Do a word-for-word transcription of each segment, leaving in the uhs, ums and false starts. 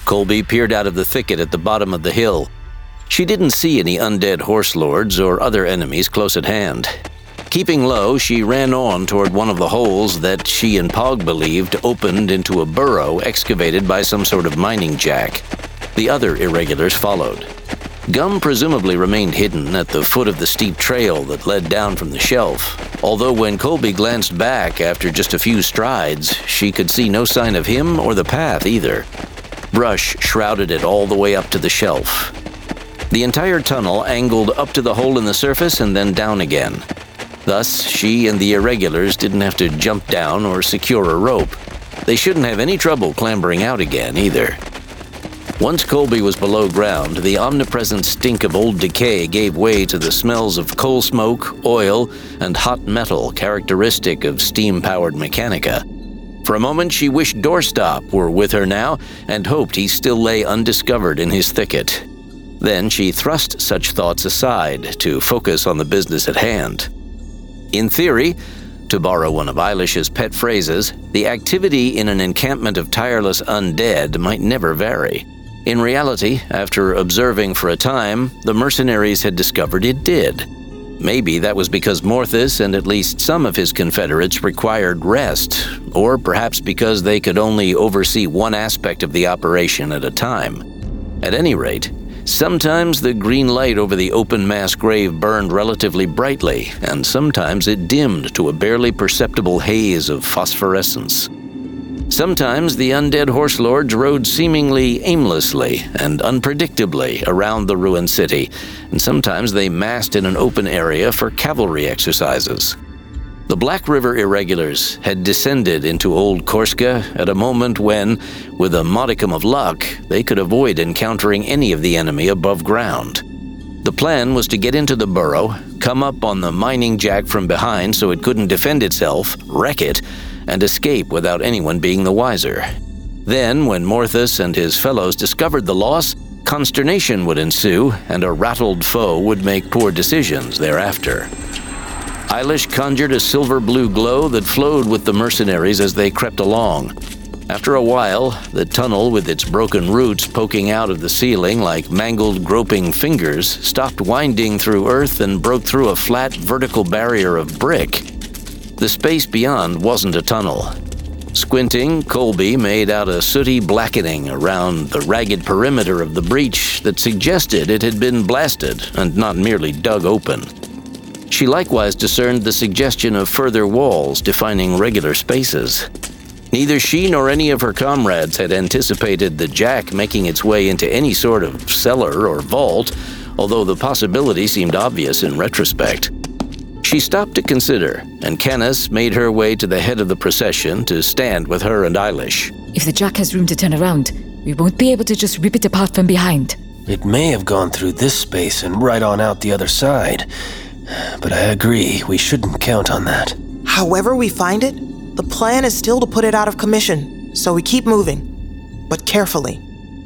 Colby peered out of the thicket at the bottom of the hill. She didn't see any undead horse lords or other enemies close at hand. Keeping low, she ran on toward one of the holes that she and Pog believed opened into a burrow excavated by some sort of mining jack. The other irregulars followed. Gum presumably remained hidden at the foot of the steep trail that led down from the shelf, although when Colby glanced back after just a few strides, she could see no sign of him or the path either. Brush shrouded it all the way up to the shelf. The entire tunnel angled up to the hole in the surface and then down again. Thus, she and the irregulars didn't have to jump down or secure a rope. They shouldn't have any trouble clambering out again either. Once Colby was below ground, the omnipresent stink of old decay gave way to the smells of coal smoke, oil, and hot metal characteristic of steam-powered Mechanica. For a moment, she wished Doorstop were with her now and hoped he still lay undiscovered in his thicket. Then she thrust such thoughts aside to focus on the business at hand. In theory, to borrow one of Eilish's pet phrases, the activity in an encampment of tireless undead might never vary. In reality, after observing for a time, the mercenaries had discovered it did. Maybe that was because Morthus and at least some of his confederates required rest, or perhaps because they could only oversee one aspect of the operation at a time. At any rate, sometimes the green light over the open mass grave burned relatively brightly, and sometimes it dimmed to a barely perceptible haze of phosphorescence. Sometimes the undead horse lords rode seemingly aimlessly and unpredictably around the ruined city, and sometimes they massed in an open area for cavalry exercises. The Black River irregulars had descended into Old Korska at a moment when, with a modicum of luck, they could avoid encountering any of the enemy above ground. The plan was to get into the burrow, come up on the mining jack from behind so it couldn't defend itself, wreck it, and escape without anyone being the wiser. Then, when Morthus and his fellows discovered the loss, consternation would ensue, and a rattled foe would make poor decisions thereafter. Eilish conjured a silver-blue glow that flowed with the mercenaries as they crept along. After a while, the tunnel with its broken roots poking out of the ceiling like mangled, groping fingers stopped winding through earth and broke through a flat, vertical barrier of brick. The space beyond wasn't a tunnel. Squinting, Colby made out a sooty blackening around the ragged perimeter of the breach that suggested it had been blasted and not merely dug open. She likewise discerned the suggestion of further walls defining regular spaces. Neither she nor any of her comrades had anticipated the jack making its way into any sort of cellar or vault, although the possibility seemed obvious in retrospect. She stopped to consider, and Canis made her way to the head of the procession to stand with her and Eilish. If the jack has room to turn around, we won't be able to just rip it apart from behind. It may have gone through this space and right on out the other side, but I agree, we shouldn't count on that. However we find it, the plan is still to put it out of commission, so we keep moving, but carefully.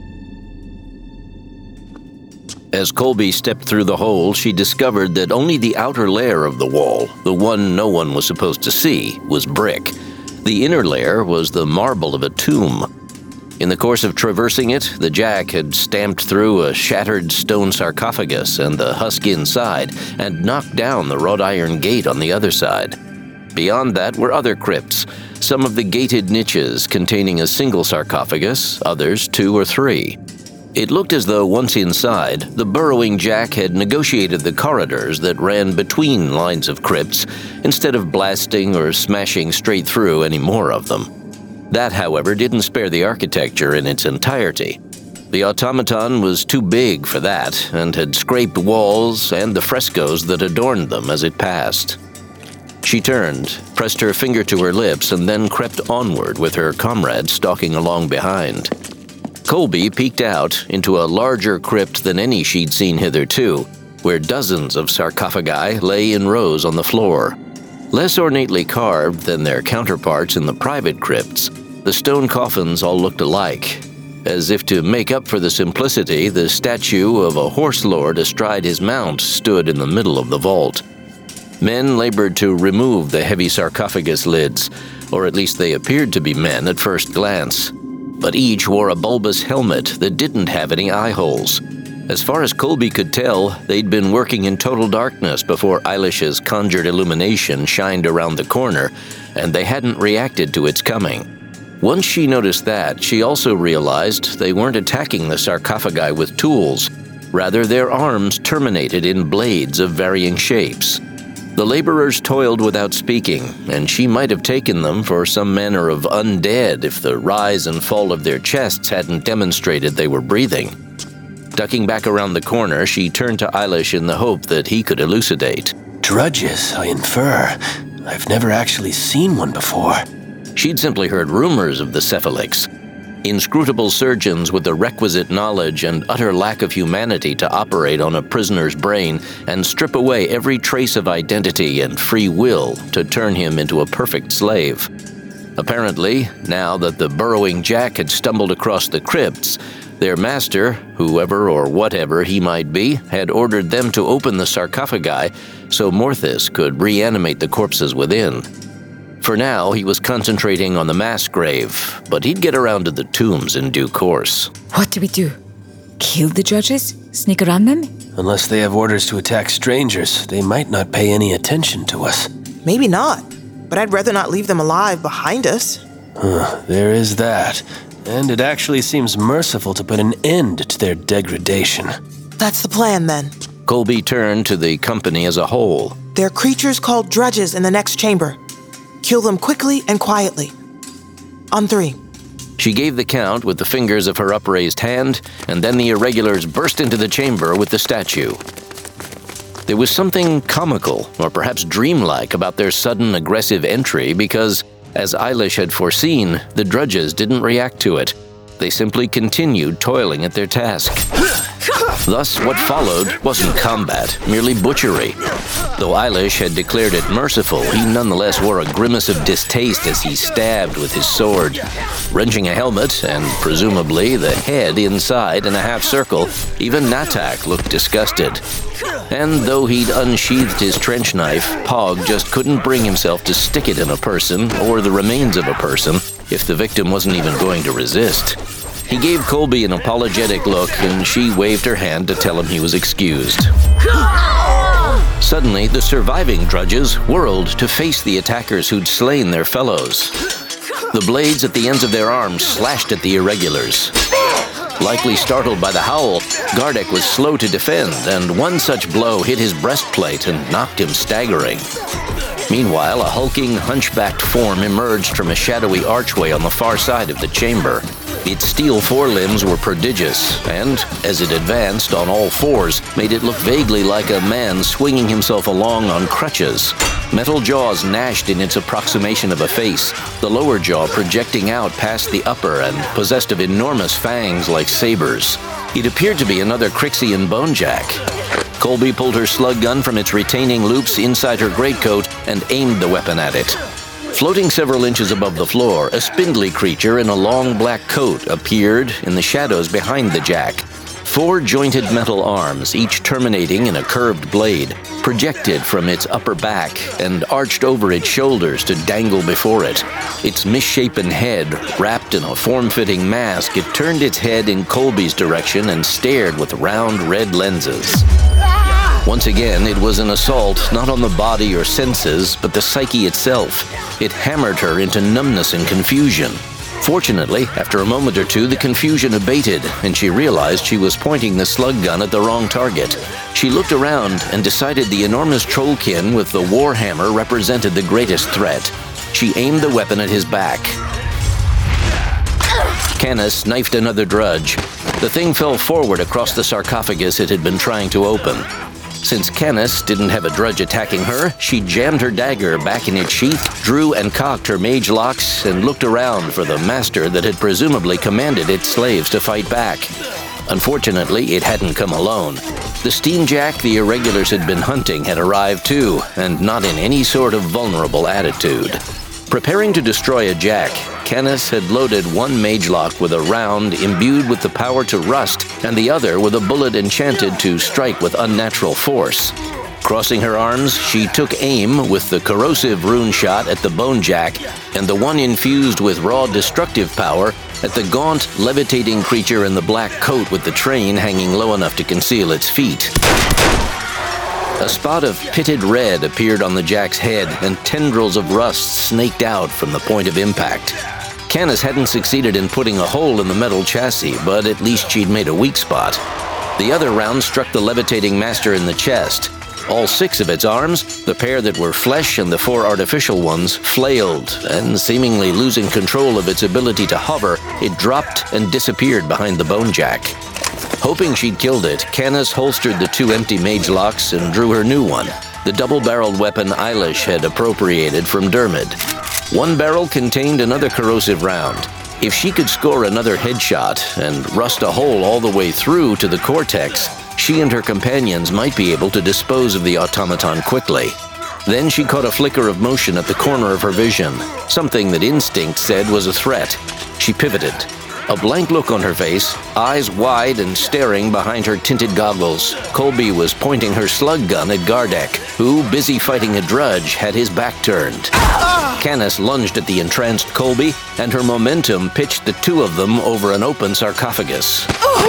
As Colby stepped through the hole, she discovered that only the outer layer of the wall, the one no one was supposed to see, was brick. The inner layer was the marble of a tomb. In the course of traversing it, the jack had stamped through a shattered stone sarcophagus and the husk inside, and knocked down the wrought iron gate on the other side. Beyond that were other crypts, some of the gated niches containing a single sarcophagus, others two or three. It looked as though once inside, the burrowing jack had negotiated the corridors that ran between lines of crypts instead of blasting or smashing straight through any more of them. That, however, didn't spare the architecture in its entirety. The automaton was too big for that and had scraped walls and the frescoes that adorned them as it passed. She turned, pressed her finger to her lips, and then crept onward with her comrade stalking along behind. Colby peeked out into a larger crypt than any she'd seen hitherto, where dozens of sarcophagi lay in rows on the floor. Less ornately carved than their counterparts in the private crypts, the stone coffins all looked alike. As if to make up for the simplicity, the statue of a horse lord astride his mount stood in the middle of the vault. Men labored to remove the heavy sarcophagus lids, or at least they appeared to be men at first glance. but each wore a bulbous helmet that didn't have any eye holes. As far as Colby could tell, they'd been working in total darkness before Eilish's conjured illumination shined around the corner, and they hadn't reacted to its coming. Once she noticed that, she also realized they weren't attacking the sarcophagi with tools. Rather, their arms terminated in blades of varying shapes. The laborers toiled without speaking, and she might have taken them for some manner of undead if the rise and fall of their chests hadn't demonstrated they were breathing. Ducking back around the corner, she turned to Eilish in the hope that he could elucidate. Drudges, I infer. I've never actually seen one before. She'd simply heard rumors of the Cephalics. Inscrutable surgeons with the requisite knowledge and utter lack of humanity to operate on a prisoner's brain and strip away every trace of identity and free will to turn him into a perfect slave. Apparently, now that the burrowing Jack had stumbled across the crypts, their master, whoever or whatever he might be, had ordered them to open the sarcophagi so Morthus could reanimate the corpses within. For now, he was concentrating on the mass grave, but he'd get around to the tombs in due course. What do we do? Kill the judges? Sneak around them? Unless they have orders to attack strangers, they might not pay any attention to us. Maybe not, but I'd rather not leave them alive behind us. Huh, there is that. And it actually seems merciful to put an end to their degradation. That's the plan, then. Colby turned to the company as a whole. There are creatures called drudges in the next chamber. Kill them quickly and quietly. On three. She gave the count with the fingers of her upraised hand, and then the irregulars burst into the chamber with the statue. There was something comical, or perhaps dreamlike, about their sudden aggressive entry because, as Eilish had foreseen, the drudges didn't react to it. They simply continued toiling at their task. Thus, what followed wasn't combat, merely butchery. Though Eilish had declared it merciful, he nonetheless wore a grimace of distaste as he stabbed with his sword. Wrenching a helmet, and presumably the head inside in a half circle, even Natak looked disgusted. And though he'd unsheathed his trench knife, Pog just couldn't bring himself to stick it in a person, or the remains of a person, if the victim wasn't even going to resist. He gave Colby an apologetic look, and she waved her hand to tell him he was excused. Suddenly, the surviving drudges whirled to face the attackers who'd slain their fellows. The blades at the ends of their arms slashed at the irregulars. Likely startled by the howl, Gardeck was slow to defend, and one such blow hit his breastplate and knocked him staggering. Meanwhile, a hulking, hunchbacked form emerged from a shadowy archway on the far side of the chamber. Its steel forelimbs were prodigious, and, as it advanced on all fours, made it look vaguely like a man swinging himself along on crutches. Metal jaws gnashed in its approximation of a face, the lower jaw projecting out past the upper and possessed of enormous fangs like sabers. It appeared to be another Crixian bonejack. Colby pulled her slug gun from its retaining loops inside her greatcoat and aimed the weapon at it. Floating several inches above the floor, a spindly creature in a long black coat appeared in the shadows behind the jack. Four jointed metal arms, each terminating in a curved blade, projected from its upper back and arched over its shoulders to dangle before it. Its misshapen head, wrapped in a form-fitting mask, it turned its head in Colby's direction and stared with round red lenses. Once again, it was an assault not on the body or senses, but the psyche itself. It hammered her into numbness and confusion. Fortunately, after a moment or two, the confusion abated, and she realized she was pointing the slug gun at the wrong target. She looked around and decided the enormous trollkin with the warhammer represented the greatest threat. She aimed the weapon at his back. Canis knifed another drudge. The thing fell forward across the sarcophagus it had been trying to open. Since Canis didn't have a drudge attacking her, she jammed her dagger back in its sheath, drew and cocked her mage locks, and looked around for the master that had presumably commanded its slaves to fight back. Unfortunately, it hadn't come alone. The steamjack the irregulars had been hunting had arrived too, and not in any sort of vulnerable attitude. Preparing to destroy a jack, Canis had loaded one magelock with a round imbued with the power to rust, and the other with a bullet enchanted to strike with unnatural force. Crossing her arms, she took aim with the corrosive rune shot at the Bonejack and the one infused with raw destructive power at the gaunt, levitating creature in the black coat with the train hanging low enough to conceal its feet. A spot of pitted red appeared on the Jack's head, and tendrils of rust snaked out from the point of impact. Canis hadn't succeeded in putting a hole in the metal chassis, but at least she'd made a weak spot. The other round struck the levitating master in the chest. All six of its arms, the pair that were flesh and the four artificial ones, flailed, and seemingly losing control of its ability to hover, it dropped and disappeared behind the Bonejack. Hoping she'd killed it, Canis holstered the two empty mage locks and drew her new one, the double-barreled weapon Eilish had appropriated from Dermid. One barrel contained another corrosive round. If she could score another headshot and rust a hole all the way through to the cortex, she and her companions might be able to dispose of the automaton quickly. Then she caught a flicker of motion at the corner of her vision, something that instinct said was a threat. She pivoted. A blank look on her face, eyes wide and staring behind her tinted goggles, Colby was pointing her slug gun at Gardek, who, busy fighting a drudge, had his back turned. Canis lunged at the entranced Colby, and her momentum pitched the two of them over an open sarcophagus.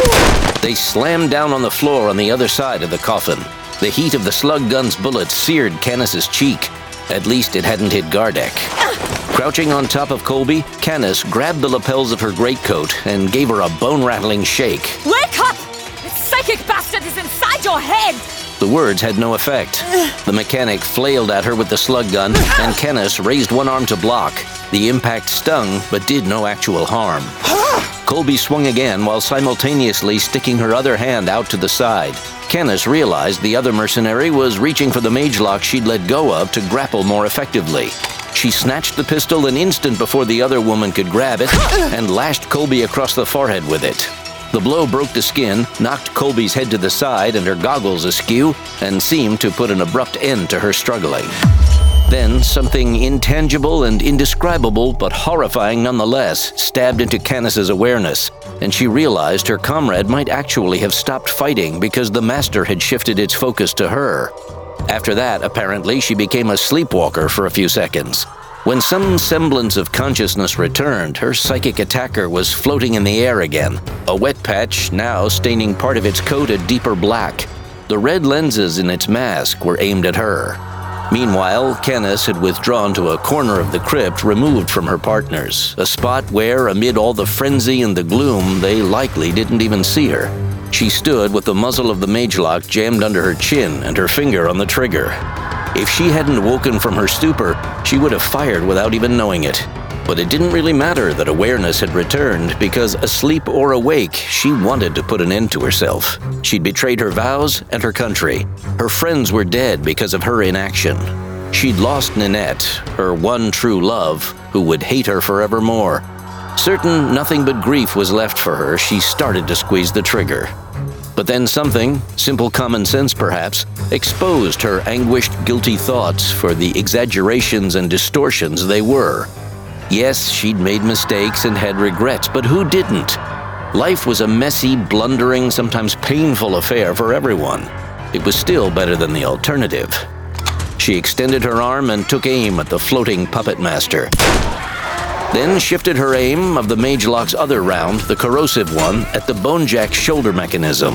They slammed down on the floor on the other side of the coffin. The heat of the slug gun's bullets seared Canis's cheek. At least it hadn't hit Gardek. Crouching on top of Colby, Canis grabbed the lapels of her greatcoat and gave her a bone-rattling shake. Wake up! The psychic bastard is inside your head! The words had no effect. The mechanic flailed at her with the slug gun, and Canis raised one arm to block. The impact stung, but did no actual harm. Colby swung again while simultaneously sticking her other hand out to the side. Canis realized the other mercenary was reaching for the mage lock she'd let go of to grapple more effectively. She snatched the pistol an instant before the other woman could grab it and lashed Colby across the forehead with it. The blow broke the skin, knocked Colby's head to the side and her goggles askew, and seemed to put an abrupt end to her struggling. Then something intangible and indescribable, but horrifying nonetheless, stabbed into Canis's awareness, and she realized her comrade might actually have stopped fighting because the master had shifted its focus to her. After that, apparently, she became a sleepwalker for a few seconds. When some semblance of consciousness returned, her psychic attacker was floating in the air again, a wet patch now staining part of its coat a deeper black. The red lenses in its mask were aimed at her. Meanwhile, Canis had withdrawn to a corner of the crypt removed from her partners, a spot where, amid all the frenzy and the gloom, they likely didn't even see her. She stood with the muzzle of the magelock jammed under her chin and her finger on the trigger. If she hadn't woken from her stupor, she would have fired without even knowing it. But it didn't really matter that awareness had returned, because asleep or awake, she wanted to put an end to herself. She'd betrayed her vows and her country. Her friends were dead because of her inaction. She'd lost Ninette, her one true love, who would hate her forevermore. Certain nothing but grief was left for her, she started to squeeze the trigger. But then something, simple common sense perhaps, exposed her anguished, guilty thoughts for the exaggerations and distortions they were. Yes, she'd made mistakes and had regrets, but who didn't? Life was a messy, blundering, sometimes painful affair for everyone. It was still better than the alternative. She extended her arm and took aim at the floating puppet master. Then shifted her aim of the magelock's other round, the corrosive one, at the Bonejack's shoulder mechanism.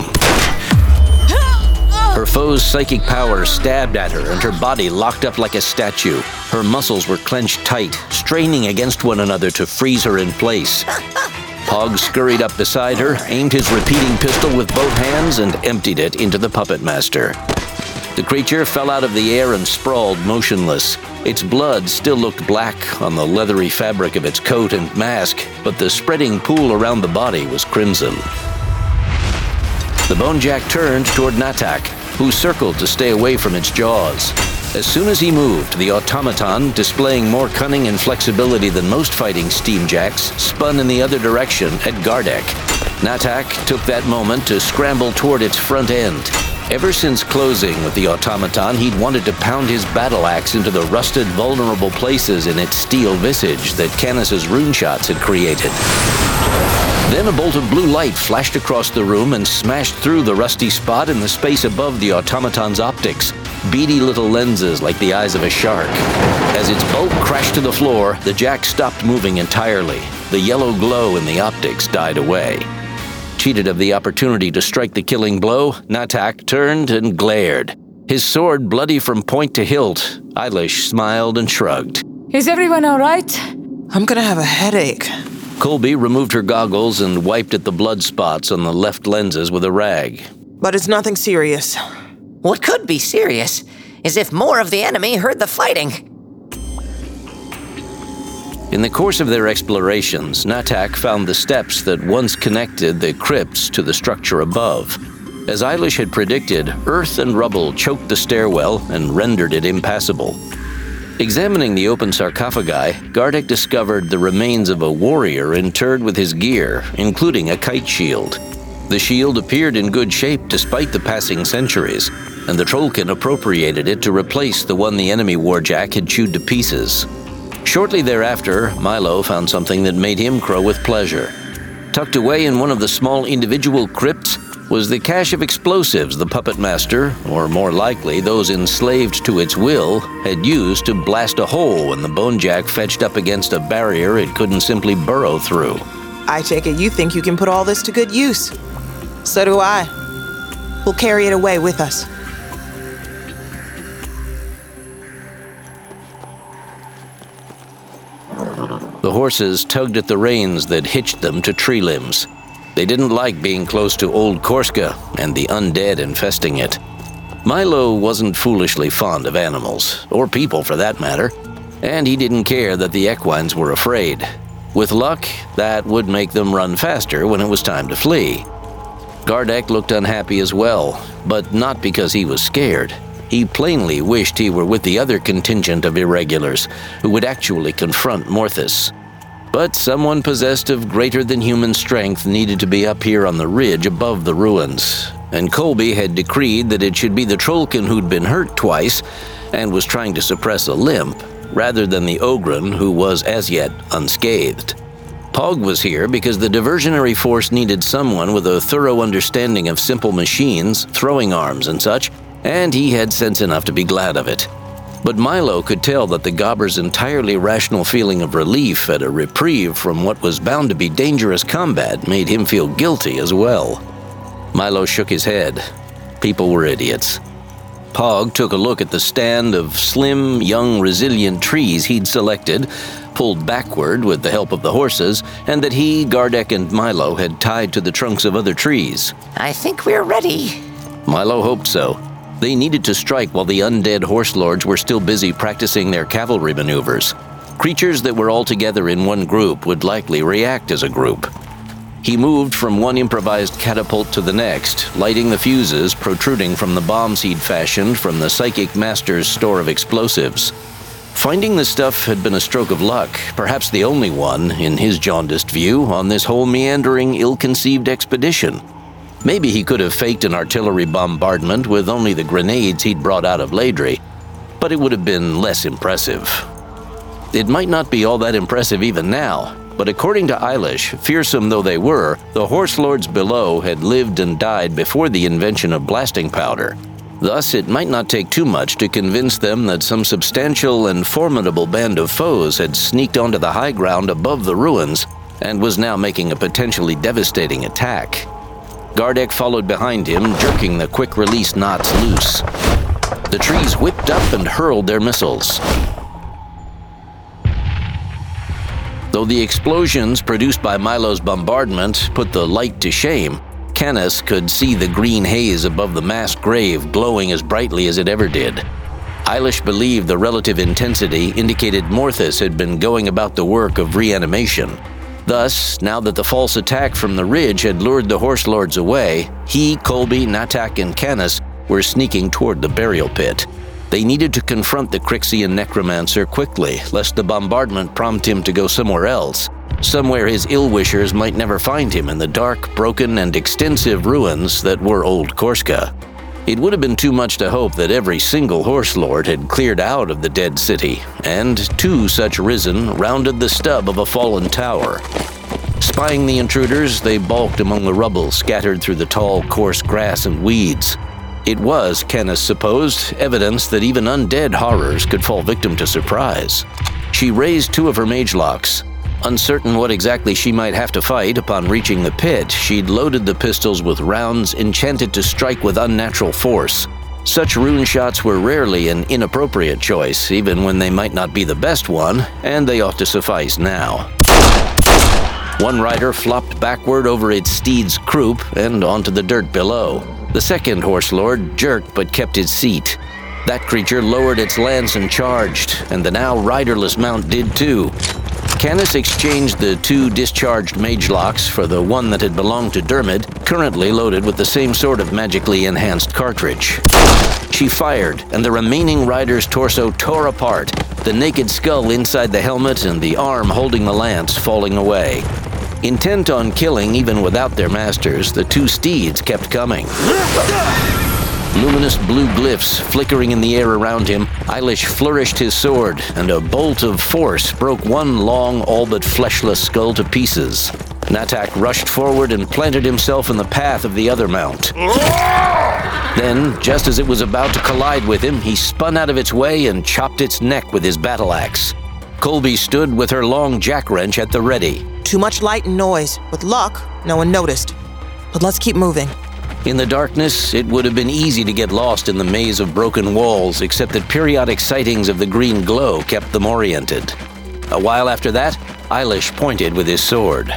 Her foe's psychic power stabbed at her, and her body locked up like a statue. Her muscles were clenched tight, straining against one another to freeze her in place. Pog scurried up beside her, aimed his repeating pistol with both hands, and emptied it into the puppet master. The creature fell out of the air and sprawled motionless. Its blood still looked black on the leathery fabric of its coat and mask, but the spreading pool around the body was crimson. The Bonejack turned toward Natak, who circled to stay away from its jaws. As soon as he moved, the automaton, displaying more cunning and flexibility than most fighting steamjacks, spun in the other direction at Gardek. Natak took that moment to scramble toward its front end. Ever since closing with the automaton, he'd wanted to pound his battle axe into the rusted, vulnerable places in its steel visage that Canis's rune shots had created. Then a bolt of blue light flashed across the room and smashed through the rusty spot in the space above the automaton's optics. beady little lenses like the eyes of a shark. As its bulk crashed to the floor, the jack stopped moving entirely. The yellow glow in the optics died away. Cheated of the opportunity to strike the killing blow, Natak turned and glared. His sword bloody from point to hilt, Eilish smiled and shrugged. Is everyone all right? I'm gonna have a headache. Colby removed her goggles and wiped at the blood spots on the left lenses with a rag. But it's nothing serious. What could be serious is if more of the enemy heard the fighting. In the course of their explorations, Natak found the steps that once connected the crypts to the structure above. As Eilish had predicted, earth and rubble choked the stairwell and rendered it impassable. Examining the open sarcophagi, Gardeck discovered the remains of a warrior interred with his gear, including a kite shield. The shield appeared in good shape despite the passing centuries, and the Trollkin appropriated it to replace the one the enemy warjack had chewed to pieces. Shortly thereafter, Milo found something that made him crow with pleasure. Tucked away in one of the small individual crypts was the cache of explosives the puppet master, or more likely those enslaved to its will, had used to blast a hole when the bonejack fetched up against a barrier it couldn't simply burrow through. I take it you think you can put all this to good use. So do I. We'll carry it away with us. The horses tugged at the reins that hitched them to tree limbs. They didn't like being close to Old Korska and the undead infesting it. Milo wasn't foolishly fond of animals, or people for that matter, and he didn't care that the equines were afraid. With luck, that would make them run faster when it was time to flee. Gardeck looked unhappy as well, but not because he was scared. He plainly wished he were with the other contingent of irregulars who would actually confront Morthus. But someone possessed of greater-than-human strength needed to be up here on the ridge above the ruins, and Colby had decreed that it should be the Trollkin who'd been hurt twice and was trying to suppress a limp, rather than the Ogryn who was as yet unscathed. Pog was here because the diversionary force needed someone with a thorough understanding of simple machines, throwing arms and such, and he had sense enough to be glad of it. But Milo could tell that the Gobber's entirely rational feeling of relief at a reprieve from what was bound to be dangerous combat made him feel guilty as well. Milo shook his head. People were idiots. Pog took a look at the stand of slim, young, resilient trees he'd selected, pulled backward with the help of the horses, and that he, Gardeck, and Milo had tied to the trunks of other trees. I think we're ready. Milo hoped so. They needed to strike while the undead horse lords were still busy practicing their cavalry maneuvers. Creatures that were all together in one group would likely react as a group. He moved from one improvised catapult to the next, lighting the fuses protruding from the bombs he'd fashioned from the Psychic Master's store of explosives. Finding the stuff had been a stroke of luck, perhaps the only one, in his jaundiced view, on this whole meandering, ill-conceived expedition. Maybe he could have faked an artillery bombardment with only the grenades he'd brought out of Laidri, but it would have been less impressive. It might not be all that impressive even now, but according to Eilish, fearsome though they were, the horse lords below had lived and died before the invention of blasting powder. Thus, it might not take too much to convince them that some substantial and formidable band of foes had sneaked onto the high ground above the ruins and was now making a potentially devastating attack. Gardeck followed behind him, jerking the quick-release knots loose. The trees whipped up and hurled their missiles. Though the explosions produced by Milo's bombardment put the light to shame, Canis could see the green haze above the mass grave glowing as brightly as it ever did. Eilish believed the relative intensity indicated Morthus had been going about the work of reanimation. Thus, now that the false attack from the ridge had lured the horse lords away, he, Colby, Natak, and Canis were sneaking toward the burial pit. They needed to confront the Crixian necromancer quickly, lest the bombardment prompt him to go somewhere else, somewhere his ill-wishers might never find him in the dark, broken, and extensive ruins that were Old Korska. It would have been too much to hope that every single horse lord had cleared out of the dead city, and two such risen rounded the stub of a fallen tower. Spying the intruders, they balked among the rubble scattered through the tall, coarse grass and weeds. It was, Canis supposed, evidence that even undead horrors could fall victim to surprise. She raised two of her magelocks. Uncertain what exactly she might have to fight upon reaching the pit, she'd loaded the pistols with rounds enchanted to strike with unnatural force. Such rune shots were rarely an inappropriate choice, even when they might not be the best one, and they ought to suffice now. One rider flopped backward over its steed's croup and onto the dirt below. The second horse lord jerked but kept his seat. That creature lowered its lance and charged, and the now riderless mount did too. Canis exchanged the two discharged magelocks for the one that had belonged to Dermid, currently loaded with the same sort of magically enhanced cartridge. She fired, and the remaining rider's torso tore apart, the naked skull inside the helmet and the arm holding the lance falling away. Intent on killing even without their masters, the two steeds kept coming. Luminous blue glyphs flickering in the air around him, Eilish flourished his sword, and a bolt of force broke one long, all but fleshless skull to pieces. Natak rushed forward and planted himself in the path of the other mount. Then, just as it was about to collide with him, he spun out of its way and chopped its neck with his battle axe. Colby stood with her long jack-wrench at the ready. Too much light and noise. With luck, no one noticed. But let's keep moving. In the darkness, it would have been easy to get lost in the maze of broken walls, except that periodic sightings of the green glow kept them oriented. A while after that, Eilish pointed with his sword.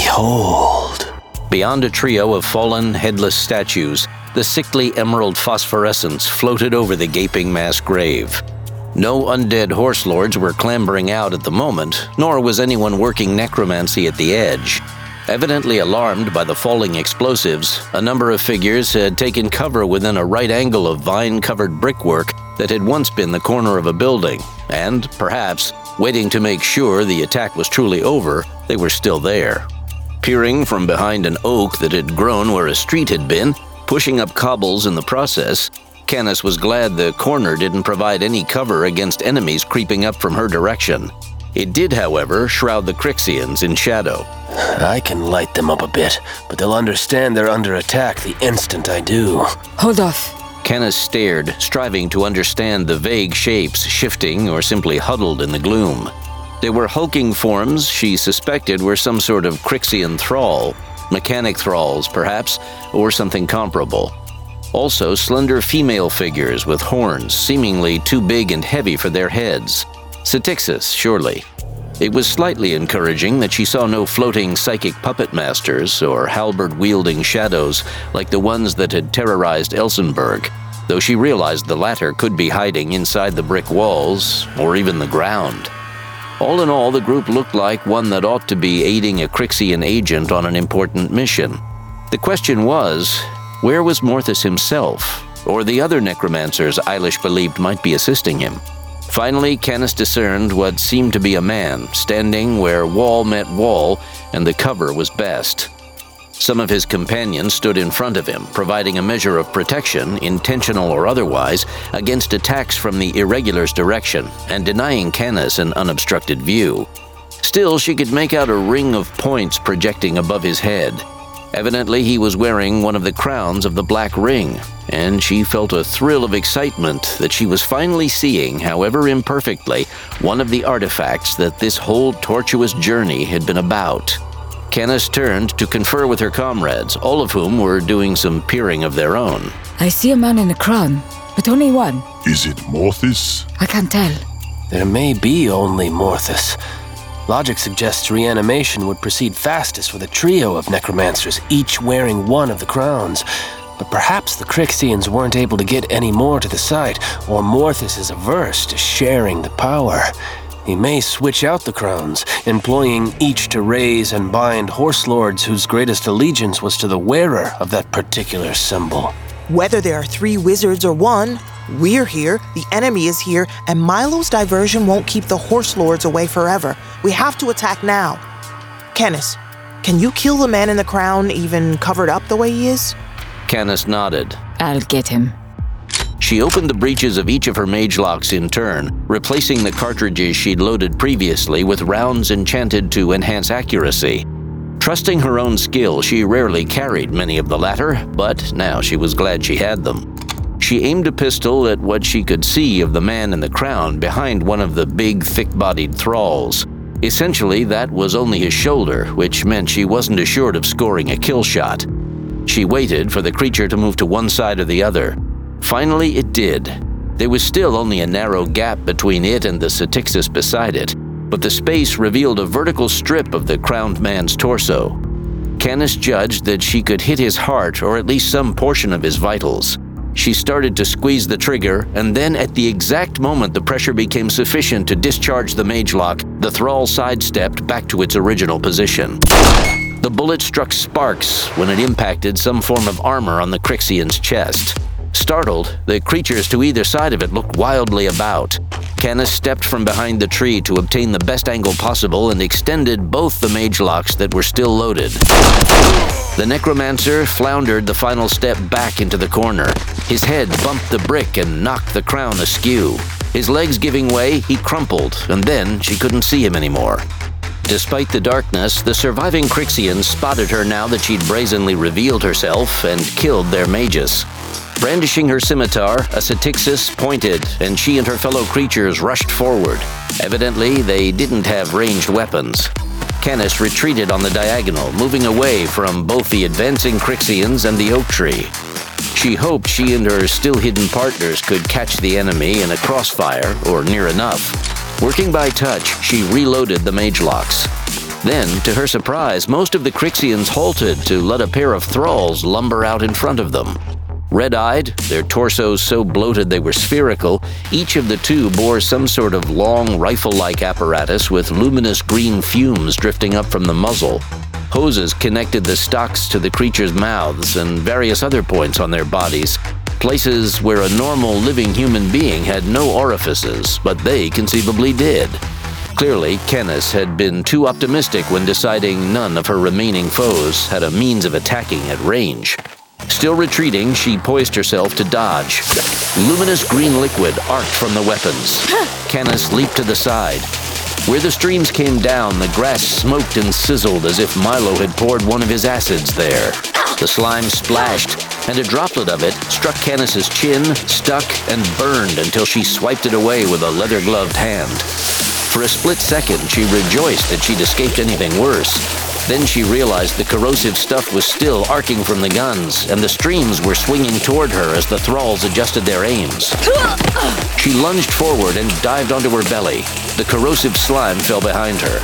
Behold. Beyond a trio of fallen, headless statues, the sickly emerald phosphorescence floated over the gaping mass grave. No undead horse lords were clambering out at the moment, nor was anyone working necromancy at the edge. Evidently alarmed by the falling explosives, a number of figures had taken cover within a right angle of vine-covered brickwork that had once been the corner of a building, and, perhaps, waiting to make sure the attack was truly over, they were still there. Peering from behind an oak that had grown where a street had been, pushing up cobbles in the process, Canis was glad the corner didn't provide any cover against enemies creeping up from her direction. It did, however, shroud the Cryxians in shadow. I can light them up a bit, but they'll understand they're under attack the instant I do. Hold off. Canis stared, striving to understand the vague shapes shifting or simply huddled in the gloom. They were hulking forms she suspected were some sort of Cryxian thrall, mechanic thralls perhaps, or something comparable. Also slender female figures with horns seemingly too big and heavy for their heads. Styxis, surely. It was slightly encouraging that she saw no floating psychic puppet masters or halberd-wielding shadows like the ones that had terrorized Elsenburg, though she realized the latter could be hiding inside the brick walls or even the ground. All in all, the group looked like one that ought to be aiding a Cryxian agent on an important mission. The question was, where was Morthus himself, or the other necromancers Eilish believed might be assisting him? Finally, Canis discerned what seemed to be a man, standing where wall met wall, and the cover was best. Some of his companions stood in front of him, providing a measure of protection, intentional or otherwise, against attacks from the Irregulars' direction, and denying Canis an unobstructed view. Still, she could make out a ring of points projecting above his head. Evidently, he was wearing one of the crowns of the Black Ring, and she felt a thrill of excitement that she was finally seeing, however imperfectly, one of the artifacts that this whole tortuous journey had been about. Canis turned to confer with her comrades, all of whom were doing some peering of their own. I see a man in a crown, but only one. Is it Morthus? I can't tell. There may be only Morthus. Logic suggests reanimation would proceed fastest with a trio of necromancers, each wearing one of the crowns. But perhaps the Cryxians weren't able to get any more to the site, or Morthus is averse to sharing the power. He may switch out the crowns, employing each to raise and bind horse lords whose greatest allegiance was to the wearer of that particular symbol. Whether there are three wizards or one, we're here, the enemy is here, and Milo's diversion won't keep the horse lords away forever. We have to attack now. Canis, can you kill the man in the crown even covered up the way he is? Canis nodded. I'll get him. She opened the breeches of each of her magelocks in turn, replacing the cartridges she'd loaded previously with rounds enchanted to enhance accuracy. Trusting her own skill, she rarely carried many of the latter, but now she was glad she had them. She aimed a pistol at what she could see of the man in the crown behind one of the big, thick-bodied thralls. Essentially, that was only his shoulder, which meant she wasn't assured of scoring a kill shot. She waited for the creature to move to one side or the other. Finally, it did. There was still only a narrow gap between it and the Cetixus beside it, but the space revealed a vertical strip of the crowned man's torso. Canis judged that she could hit his heart or at least some portion of his vitals. She started to squeeze the trigger, and then at the exact moment the pressure became sufficient to discharge the mage lock, the thrall sidestepped back to its original position. The bullet struck sparks when it impacted some form of armor on the Cryxian's chest. Startled, the creatures to either side of it looked wildly about. Canis stepped from behind the tree to obtain the best angle possible and extended both the mage locks that were still loaded. The necromancer floundered the final step back into the corner. His head bumped the brick and knocked the crown askew. His legs giving way, he crumpled, and then she couldn't see him anymore. Despite the darkness, the surviving Cryxians spotted her now that she'd brazenly revealed herself and killed their magus. Brandishing her scimitar, a Cetixus pointed, and she and her fellow creatures rushed forward. Evidently, they didn't have ranged weapons. Canis retreated on the diagonal, moving away from both the advancing Cryxians and the oak tree. She hoped she and her still-hidden partners could catch the enemy in a crossfire, or near enough. Working by touch, she reloaded the mage locks. Then, to her surprise, most of the Cryxians halted to let a pair of thralls lumber out in front of them. Red-eyed, their torsos so bloated they were spherical, each of the two bore some sort of long, rifle-like apparatus with luminous green fumes drifting up from the muzzle. Hoses connected the stocks to the creatures' mouths and various other points on their bodies, places where a normal living human being had no orifices, but they conceivably did. Clearly, Canis had been too optimistic when deciding none of her remaining foes had a means of attacking at range. Still retreating, she poised herself to dodge. Luminous green liquid arced from the weapons. Canis leaped to the side. Where the streams came down, the grass smoked and sizzled as if Milo had poured one of his acids there. The slime splashed, and a droplet of it struck Canis's chin, stuck, and burned until she swiped it away with a leather-gloved hand. For a split second, she rejoiced that she'd escaped anything worse. Then she realized the corrosive stuff was still arcing from the guns, and the streams were swinging toward her as the thralls adjusted their aims. She lunged forward and dived onto her belly. The corrosive slime fell behind her.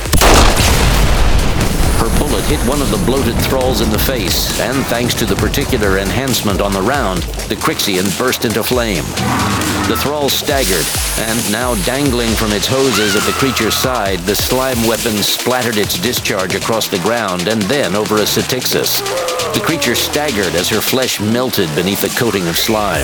Her bullet hit one of the bloated thralls in the face, and thanks to the particular enhancement on the round, the Cryxian burst into flame. The thrall staggered, and now dangling from its hoses at the creature's side, the slime weapon splattered its discharge across the ground and then over a Cetixus. The creature staggered as her flesh melted beneath a coating of slime.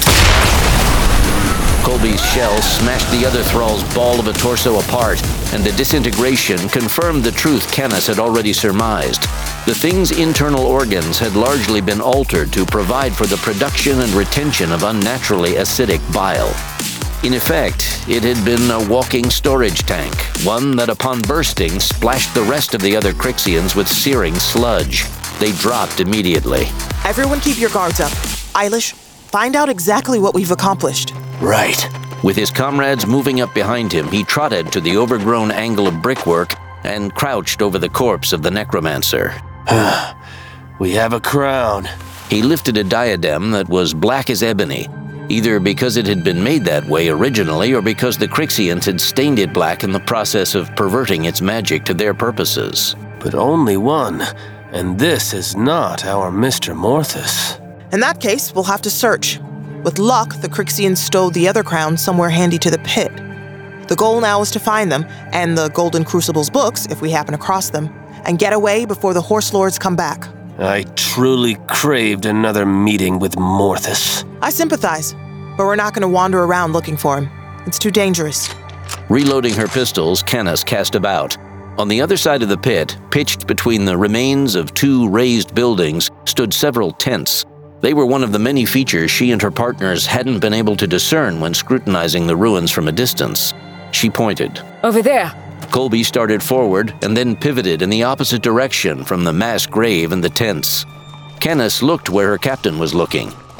Colby's shell smashed the other thrall's ball of a torso apart, and the disintegration confirmed the truth Canis had already surmised. The thing's internal organs had largely been altered to provide for the production and retention of unnaturally acidic bile. In effect, it had been a walking storage tank, one that upon bursting splashed the rest of the other Cryxians with searing sludge. They dropped immediately. Everyone keep your guards up. Eilish, find out exactly what we've accomplished. Right. With his comrades moving up behind him, he trotted to the overgrown angle of brickwork and crouched over the corpse of the necromancer. We have a crown. He lifted a diadem that was black as ebony, either because it had been made that way originally or because the Cryxians had stained it black in the process of perverting its magic to their purposes. But only one, and this is not our Mister Morthus. In that case, we'll have to search. With luck, the Cryxians stowed the other crown somewhere handy to the pit. The goal now is to find them, and the Golden Crucible's books, if we happen across them, and get away before the Horse Lords come back. I truly craved another meeting with Morthus. I sympathize, but we're not going to wander around looking for him. It's too dangerous. Reloading her pistols, Canis cast about. On the other side of the pit, pitched between the remains of two raised buildings, stood several tents. They were one of the many features she and her partners hadn't been able to discern when scrutinizing the ruins from a distance. She pointed. Over there. Colby started forward and then pivoted in the opposite direction from the mass grave and the tents. Canis looked where her captain was looking.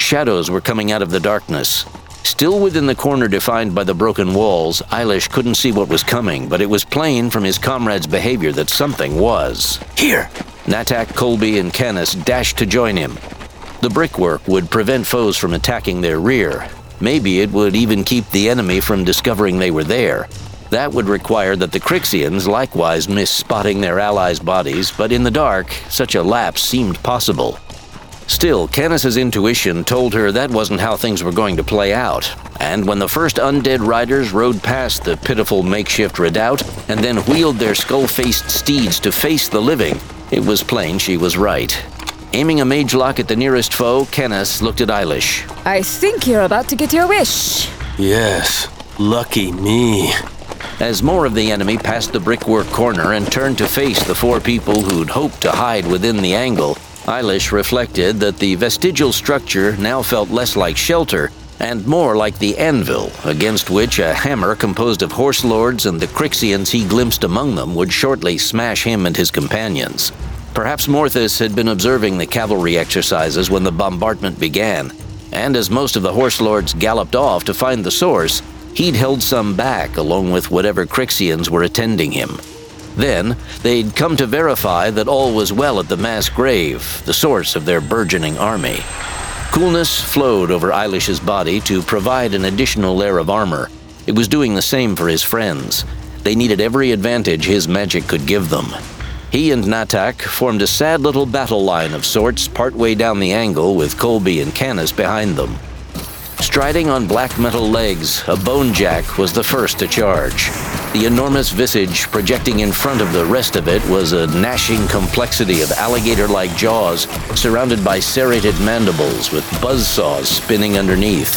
shadows were coming out of the darkness. Still within the corner defined by the broken walls, Eilish couldn't see what was coming, but it was plain from his comrade's behavior that something was. Here! Natak, Colby, and Canis dashed to join him. The brickwork would prevent foes from attacking their rear. Maybe it would even keep the enemy from discovering they were there. That would require that the Crixians likewise miss spotting their allies' bodies, but in the dark, such a lapse seemed possible. Still, Canis's intuition told her that wasn't how things were going to play out, and when the first undead riders rode past the pitiful makeshift redoubt and then wheeled their skull-faced steeds to face the living, it was plain she was right. Aiming a mage lock at the nearest foe, Canis looked at Eilish. I think you're about to get your wish. Yes, lucky me. As more of the enemy passed the brickwork corner and turned to face the four people who'd hoped to hide within the angle, Eilish reflected that the vestigial structure now felt less like shelter and more like the anvil against which a hammer composed of horse lords and the Crixians he glimpsed among them would shortly smash him and his companions. Perhaps Morthus had been observing the cavalry exercises when the bombardment began, and as most of the horse lords galloped off to find the source, he'd held some back along with whatever Crixians were attending him. Then, they'd come to verify that all was well at the mass grave, the source of their burgeoning army. Coolness flowed over Eilish's body to provide an additional layer of armor. It was doing the same for his friends. They needed every advantage his magic could give them. He and Natak formed a sad little battle line of sorts partway down the angle with Colby and Canis behind them. Striding on black metal legs, a Bonejack was the first to charge. The enormous visage projecting in front of the rest of it was a gnashing complexity of alligator-like jaws surrounded by serrated mandibles with buzzsaws spinning underneath.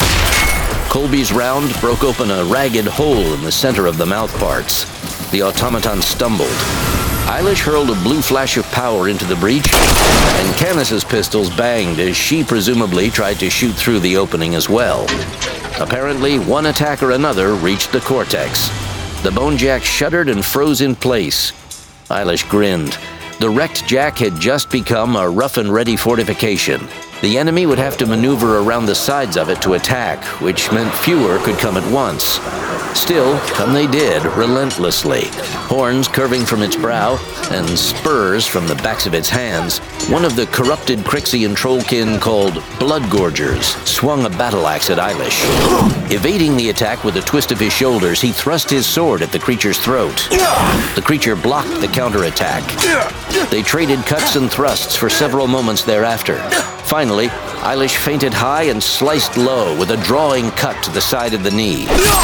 Colby's round broke open a ragged hole in the center of the mouthparts. The automaton stumbled. Eilish hurled a blue flash of power into the breach, and Canis's pistols banged as she presumably tried to shoot through the opening as well. Apparently, one attack or another reached the cortex. The Bonejack shuddered and froze in place. Eilish grinned. The wrecked jack had just become a rough-and-ready fortification. The enemy would have to maneuver around the sides of it to attack, which meant fewer could come at once. Still, come they did, relentlessly. Horns curving from its brow, and spurs from the backs of its hands, one of the corrupted Crixian trollkin called Bloodgorgers swung a battle axe at Eilish. Evading the attack with a twist of his shoulders, he thrust his sword at the creature's throat. The creature blocked the counterattack. They traded cuts and thrusts for several moments thereafter. Finally, Eilish feinted high and sliced low with a drawing cut to the side of the knee.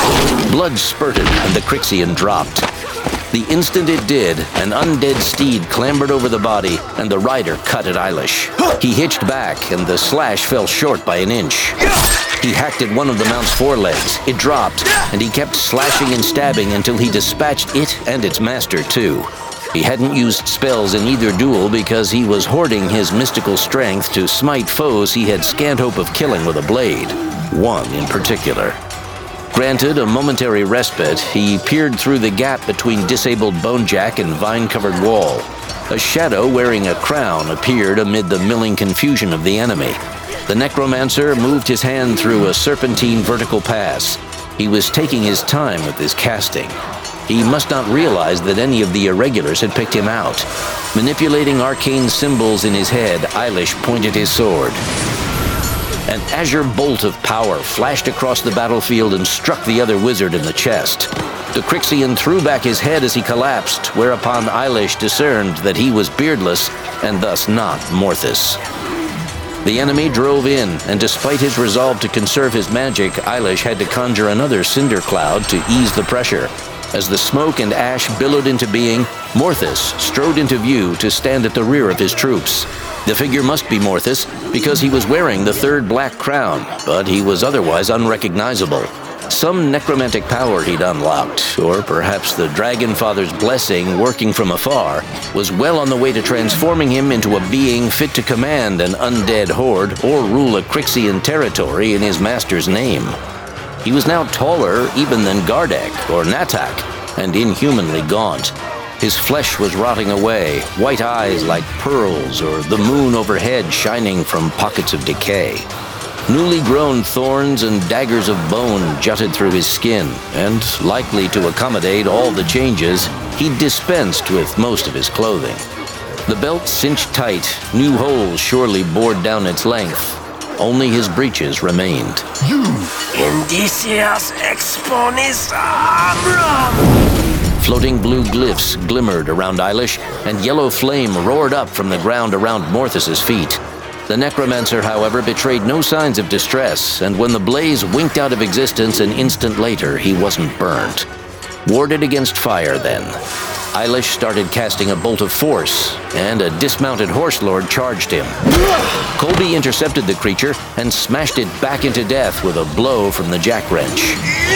Blood spurted and the Crixian dropped. The instant it did, an undead steed clambered over the body and the rider cut at Eilish. He hitched back and the slash fell short by an inch. He hacked at one of the mount's forelegs. It dropped, and he kept slashing and stabbing until he dispatched it and its master too. He hadn't used spells in either duel because he was hoarding his mystical strength to smite foes he had scant hope of killing with a blade. One in particular. Granted a momentary respite, he peered through the gap between disabled Bonejack and vine-covered wall. A shadow wearing a crown appeared amid the milling confusion of the enemy. The necromancer moved his hand through a serpentine vertical pass. He was taking his time with his casting. He must not realize that any of the irregulars had picked him out. Manipulating arcane symbols in his head, Eilish pointed his sword. An azure bolt of power flashed across the battlefield and struck the other wizard in the chest. The Crixian threw back his head as he collapsed, whereupon Eilish discerned that he was beardless and thus not Morthus. The enemy drove in, and despite his resolve to conserve his magic, Eilish had to conjure another cinder cloud to ease the pressure. As the smoke and ash billowed into being, Morthus strode into view to stand at the rear of his troops. The figure must be Morthus because he was wearing the third black crown, but he was otherwise unrecognizable. Some necromantic power he'd unlocked, or perhaps the Dragonfather's blessing working from afar, was well on the way to transforming him into a being fit to command an undead horde or rule a Crixian territory in his master's name. He was now taller even than Gardek or Natak, and inhumanly gaunt. His flesh was rotting away, white eyes like pearls or the moon overhead shining from pockets of decay. Newly grown thorns and daggers of bone jutted through his skin, and, likely to accommodate all the changes, he dispensed with most of his clothing. The belt cinched tight, new holes surely bored down its length. Only his breeches remained. Indicias exponis Amram! Floating blue glyphs glimmered around Eilish, and yellow flame roared up from the ground around Morthus's feet. The necromancer, however, betrayed no signs of distress, and when the blaze winked out of existence an instant later, he wasn't burned. Warded against fire, then, Eilish started casting a bolt of force, and a dismounted horse lord charged him. Colby intercepted the creature and smashed it back into death with a blow from the jack-wrench.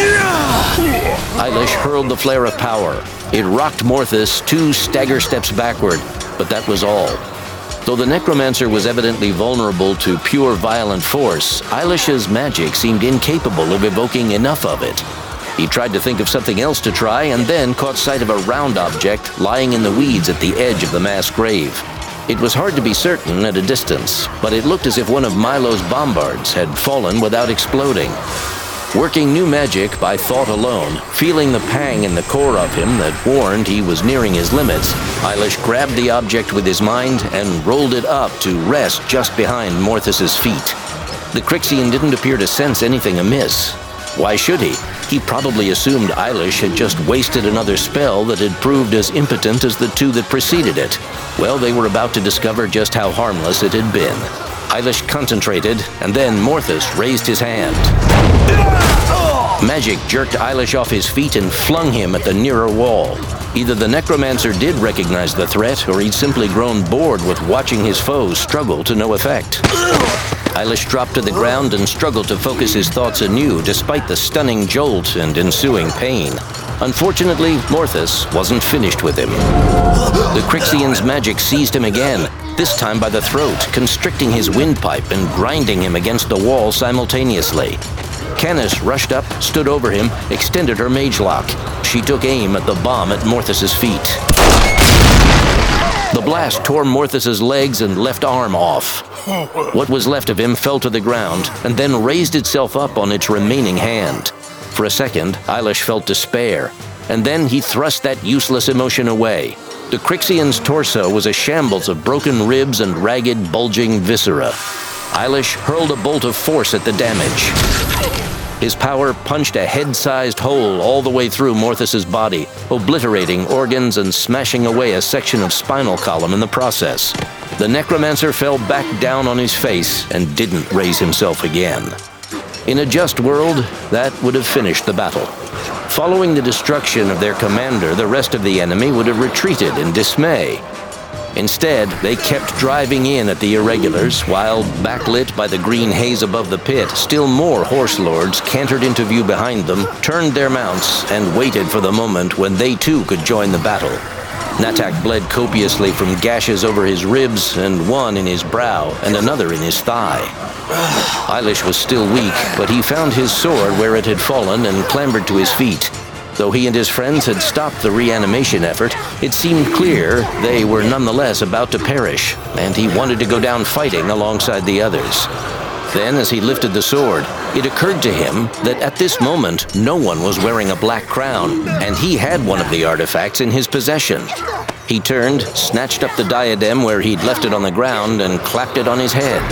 Eilish hurled the flare of power. It rocked Morthus two stagger steps backward, but that was all. Though the necromancer was evidently vulnerable to pure violent force, Eilish's magic seemed incapable of evoking enough of it. He tried to think of something else to try, and then caught sight of a round object lying in the weeds at the edge of the mass grave. It was hard to be certain at a distance, but it looked as if one of Milo's bombards had fallen without exploding. Working new magic by thought alone, feeling the pang in the core of him that warned he was nearing his limits, Eilish grabbed the object with his mind and rolled it up to rest just behind Morthus's feet. The Crixian didn't appear to sense anything amiss. Why should he? He probably assumed Eilish had just wasted another spell that had proved as impotent as the two that preceded it. Well, they were about to discover just how harmless it had been. Eilish concentrated, and then Morthus raised his hand. Magic jerked Eilish off his feet and flung him at the nearer wall. Either the necromancer did recognize the threat, or he'd simply grown bored with watching his foes struggle to no effect. Eilish dropped to the ground and struggled to focus his thoughts anew, despite the stunning jolt and ensuing pain. Unfortunately, Morthus wasn't finished with him. The Crixian's magic seized him again, this time by the throat, constricting his windpipe and grinding him against the wall simultaneously. Canis rushed up, stood over him, extended her mage lock. She took aim at the bomb at Morthus's feet. The blast tore Morthus's legs and left arm off. What was left of him fell to the ground and then raised itself up on its remaining hand. For a second, Eilish felt despair, and then he thrust that useless emotion away. The Crixian's torso was a shambles of broken ribs and ragged, bulging viscera. Eilish hurled a bolt of force at the damage. His power punched a head-sized hole all the way through Morthus's body, obliterating organs and smashing away a section of spinal column in the process. The necromancer fell back down on his face and didn't raise himself again. In a just world, that would have finished the battle. Following the destruction of their commander, the rest of the enemy would have retreated in dismay. Instead, they kept driving in at the irregulars, while, backlit by the green haze above the pit, still more horse lords cantered into view behind them, turned their mounts, and waited for the moment when they too could join the battle. Natak bled copiously from gashes over his ribs, and one in his brow, and another in his thigh. Eilish was still weak, but he found his sword where it had fallen and clambered to his feet. Though he and his friends had stopped the reanimation effort, it seemed clear they were nonetheless about to perish, and he wanted to go down fighting alongside the others. Then, as he lifted the sword, it occurred to him that at this moment no one was wearing a black crown, and he had one of the artifacts in his possession. He turned, snatched up the diadem where he'd left it on the ground, and clapped it on his head.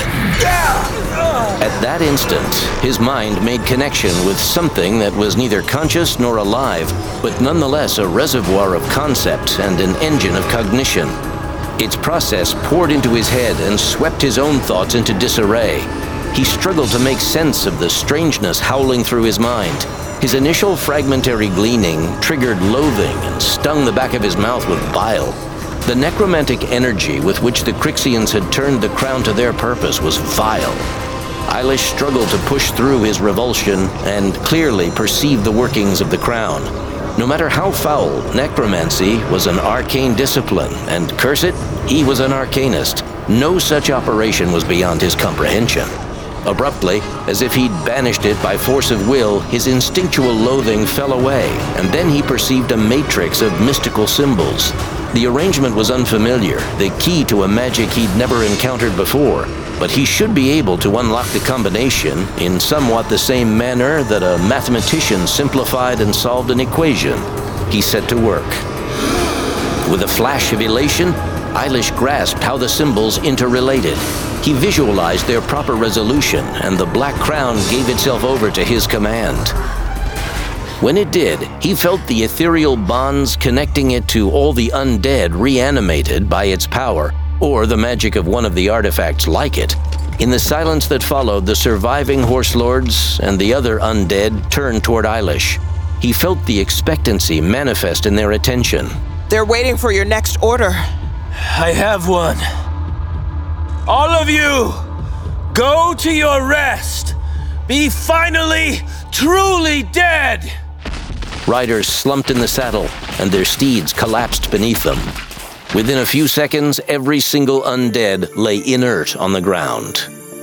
At that instant, his mind made connection with something that was neither conscious nor alive, but nonetheless a reservoir of concept and an engine of cognition. Its process poured into his head and swept his own thoughts into disarray. He struggled to make sense of the strangeness howling through his mind. His initial fragmentary gleaning triggered loathing and stung the back of his mouth with bile. The necromantic energy with which the Crixians had turned the crown to their purpose was vile. Eilish struggled to push through his revulsion and clearly perceived the workings of the crown. No matter how foul, necromancy was an arcane discipline, and curse it, he was an arcanist. No such operation was beyond his comprehension. Abruptly, as if he'd banished it by force of will, his instinctual loathing fell away, and then he perceived a matrix of mystical symbols. The arrangement was unfamiliar, the key to a magic he'd never encountered before, but he should be able to unlock the combination in somewhat the same manner that a mathematician simplified and solved an equation. He set to work. With a flash of elation, Eilish grasped how the symbols interrelated. He visualized their proper resolution, and the black crown gave itself over to his command. When it did, he felt the ethereal bonds connecting it to all the undead reanimated by its power, or the magic of one of the artifacts like it. In the silence that followed, the surviving Horse Lords and the other undead turned toward Eilish. He felt the expectancy manifest in their attention. They're waiting for your next order. I have one. All of you, go to your rest. Be finally, truly dead. Riders slumped in the saddle, and their steeds collapsed beneath them. Within a few seconds, every single undead lay inert on the ground.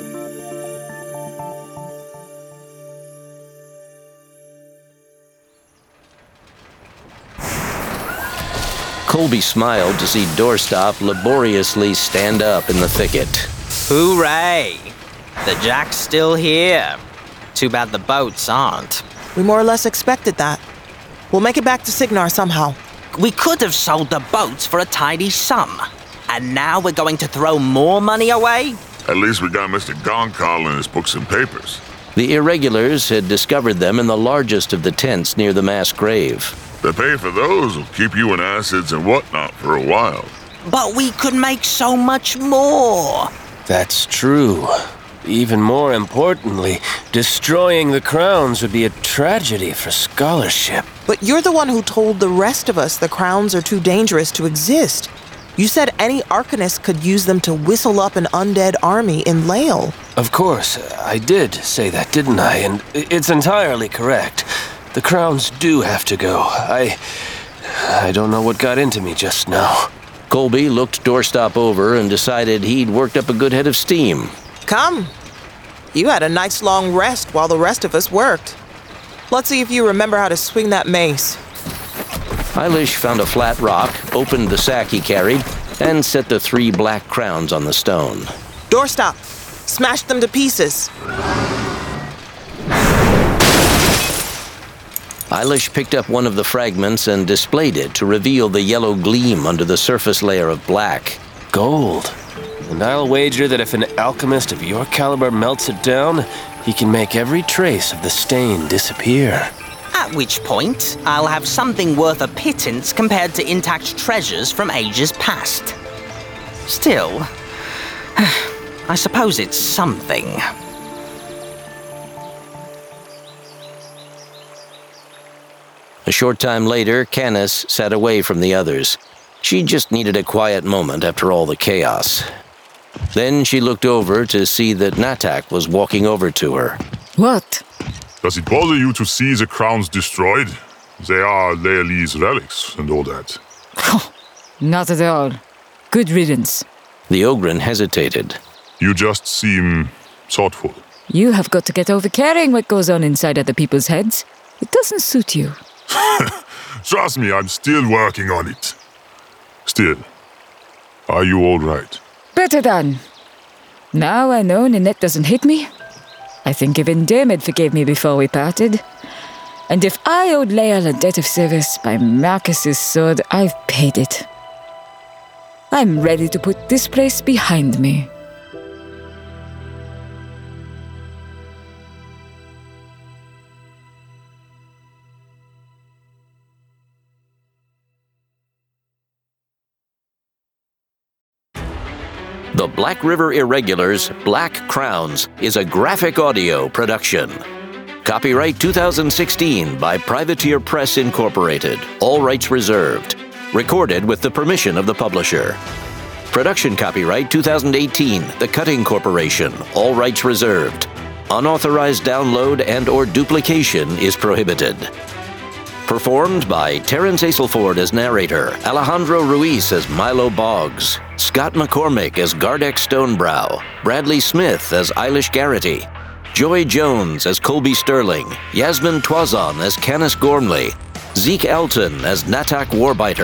Colby smiled to see Doorstop laboriously stand up in the thicket. Hooray! The Jack's still here. Too bad the boats aren't. We more or less expected that. We'll make it back to Signar somehow. We could have sold the boats for a tidy sum. And now we're going to throw more money away? At least we got Mister Gonkal in his books and papers. The irregulars had discovered them in the largest of the tents near the mass grave. The pay for those will keep you in acids and whatnot for a while. But we could make so much more. That's true. Even more importantly, destroying the crowns would be a tragedy for scholarship. But you're the one who told the rest of us the crowns are too dangerous to exist. You said any Arcanist could use them to whistle up an undead army in Lael. Of course, I did say that, didn't I? And it's entirely correct. The crowns do have to go. I... I don't know what got into me just now. Colby looked Doorstop over and decided he'd worked up a good head of steam. Come. You had a nice long rest while the rest of us worked. Let's see if you remember how to swing that mace. Eilish found a flat rock, opened the sack he carried, and set the three black crowns on the stone. Doorstop. Smash them to pieces. Eilish picked up one of the fragments and displayed it to reveal the yellow gleam under the surface layer of black. Gold. And I'll wager that if an alchemist of your caliber melts it down, he can make every trace of the stain disappear. At which point, I'll have something worth a pittance compared to intact treasures from ages past. Still, I suppose it's something. A short time later, Canis sat away from the others. She just needed a quiet moment after all the chaos. Then she looked over to see that Natak was walking over to her. What? Does it bother you to see the crowns destroyed? They are Laeli's relics and all that. Not at all. Good riddance. The Ogryn hesitated. You just seem thoughtful. You have got to get over caring what goes on inside other people's heads. It doesn't suit you. Trust me, I'm still working on it. Still, are you all right? Better done. Now I know Ninette doesn't hate me. I think even Dermot forgave me before we parted. And if I owed Lael a debt of service by Marcus's sword, I've paid it. I'm ready to put this place behind me. The Black River Irregulars' Black Crowns is a graphic audio production. Copyright two thousand sixteen by Privateer Press Incorporated. All rights reserved. Recorded with the permission of the publisher. Production copyright two thousand eighteen, The Cutting Corporation. All rights reserved. Unauthorized download and or duplication is prohibited. Performed by Terrence Aselford as narrator, Alejandro Ruiz as Milo Boggs, Scott McCormick as Gardeck Stonebrow, Bradley Smith as Eilish Garrity, Joy Jones as Colby Sterling, Yasmin Twazon as Canis Gormley, Zeke Elton as Natak Warbiter,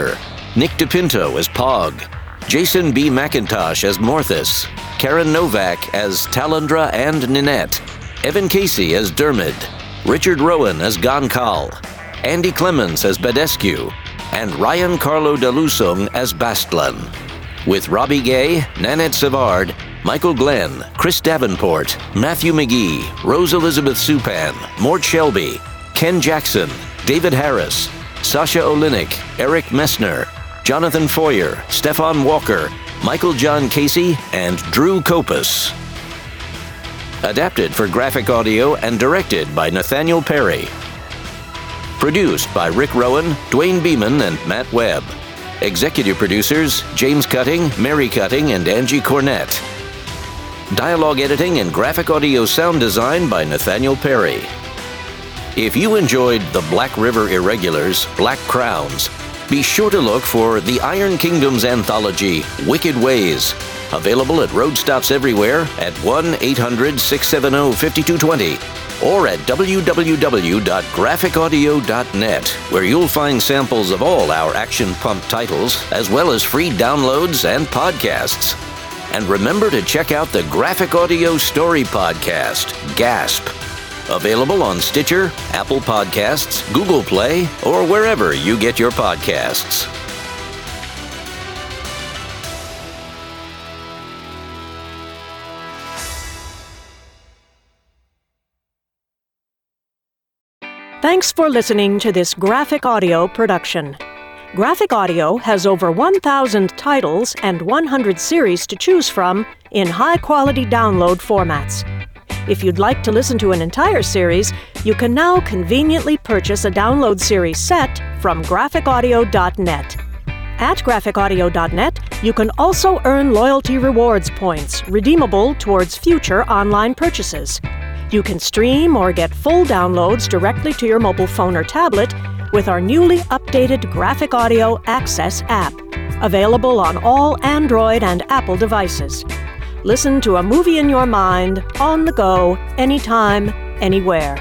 Nick DePinto as Pog, Jason B. McIntosh as Morthus, Karen Novak as Talandra and Ninette, Evan Casey as Dermid, Richard Rowan as Gonkal, Andy Clemens as Badescu, and Ryan Carlo Delusung as Bastlan. With Robbie Gay, Nanette Savard, Michael Glenn, Chris Davenport, Matthew McGee, Rose Elizabeth Supan, Mort Shelby, Ken Jackson, David Harris, Sasha Olinik, Eric Messner, Jonathan Foyer, Stefan Walker, Michael John Casey, and Drew Kopus. Adapted for graphic audio and directed by Nathaniel Perry. Produced by Rick Rowan, Dwayne Beeman, and Matt Webb. Executive producers James Cutting, Mary Cutting, and Angie Cornett. Dialogue editing and graphic audio sound design by Nathaniel Perry. If you enjoyed the Black River Irregulars, Black Crowns, be sure to look for the Iron Kingdom's anthology, Wicked Ways, available at road stops everywhere at one eight hundred, six seven zero, five two two zero or at w w w dot graphic audio dot net, where you'll find samples of all our Action Pump titles, as well as free downloads and podcasts. And remember to check out the Graphic Audio Story Podcast, GASP, available on Stitcher, Apple Podcasts, Google Play, or wherever you get your podcasts. Thanks for listening to this Graphic Audio production. Graphic Audio has over one thousand titles and one hundred series to choose from in high-quality download formats. If you'd like to listen to an entire series, you can now conveniently purchase a download series set from graphic audio dot net. At graphic audio dot net, you can also earn loyalty rewards points redeemable towards future online purchases. You can stream or get full downloads directly to your mobile phone or tablet with our newly updated Graphic Audio Access app, available on all Android and Apple devices. Listen to a movie in your mind, on the go, anytime, anywhere.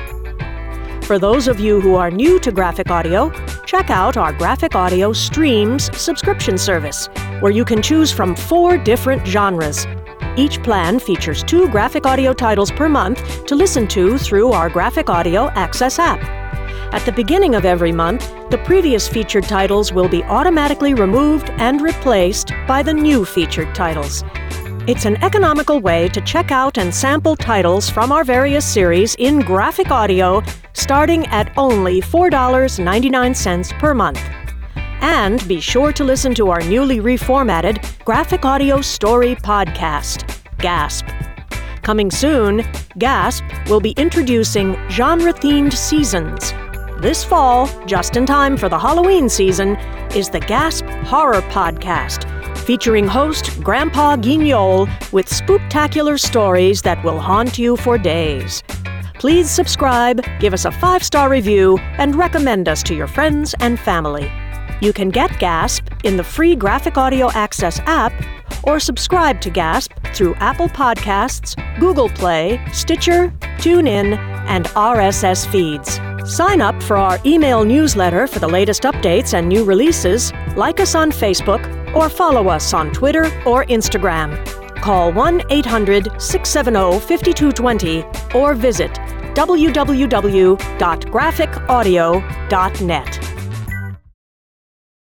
For those of you who are new to Graphic Audio, check out our Graphic Audio Streams subscription service, where you can choose from four different genres. Each plan features two graphic audio titles per month to listen to through our Graphic Audio Access app. At the beginning of every month, the previous featured titles will be automatically removed and replaced by the new featured titles. It's an economical way to check out and sample titles from our various series in graphic audio, starting at only four dollars and ninety-nine cents per month. And be sure to listen to our newly reformatted Graphic Audio Story Podcast, GASP. Coming soon, GASP will be introducing genre-themed seasons. This fall, just in time for the Halloween season, is the GASP Horror Podcast, featuring host Grandpa Guignol with spooktacular stories that will haunt you for days. Please subscribe, give us a five-star review, and recommend us to your friends and family. You can get GASP in the free Graphic Audio Access app or subscribe to GASP through Apple Podcasts, Google Play, Stitcher, TuneIn, and R S S feeds. Sign up for our email newsletter for the latest updates and new releases, like us on Facebook, or follow us on Twitter or Instagram. Call one eight hundred, six seven zero, five two two zero or visit w w w dot graphic audio dot net.